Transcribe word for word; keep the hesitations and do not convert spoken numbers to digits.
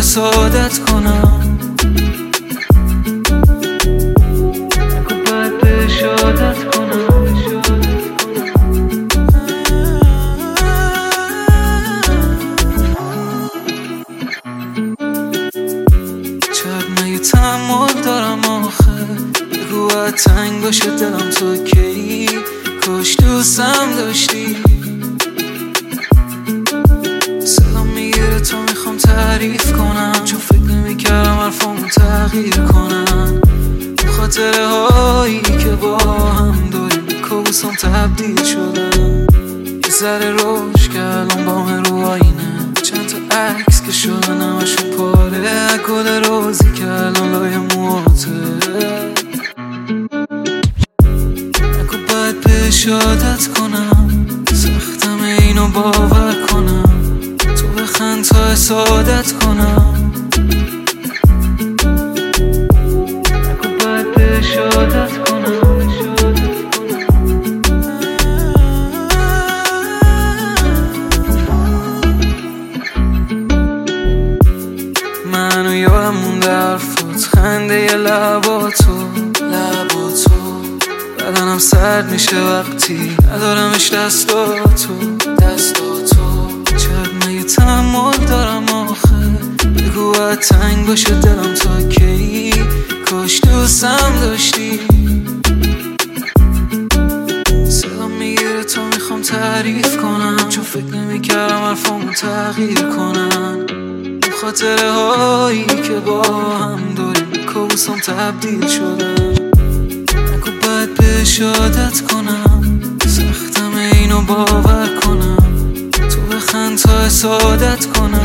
حسادت کنم، نگو باید بهش عادت کنم. چقدر مگه تحمل دارم آخه، بگو باید تنگ باشه دلم تو کی، کاش دوستم داشتی. صدام میگیره تا میخوام تعریف کنم، چون فکر نمیکردم حرفامو تغییر کنم. خاطره هایی که با هم داریم کابوسام تبدیل شدم. یه ذره روش که الان با من رو آینه، چند تا عکس که شدن همشون پاره، گل روزی که الان لای موهاته. نگو باید بهش عادت کنم، سختم اینو باور کنم، تو بخند تا حسادت کنم. نگو باید بهش عادت کنم. منو یادم مونده حرفات، خنده ی لباتو لباتو بدنم سرد میشه وقتی ندارمش دستاتو دستاتو. چقدر مگه تحمل دارم آخه، بگو باید تنگ باشه دلم تا کی، کاش دوستم داشتی. صدام میگیره تا میخوام تعریف کنم، چون فکر نمیکردم حرفامو تغییر کنم. خاطره هایی که با هم داریم کابوسام تبدیل شدن. نگو باید بهش عادت کنم، سختم اینو باور کنم، تو بخند تا حسادت کنم.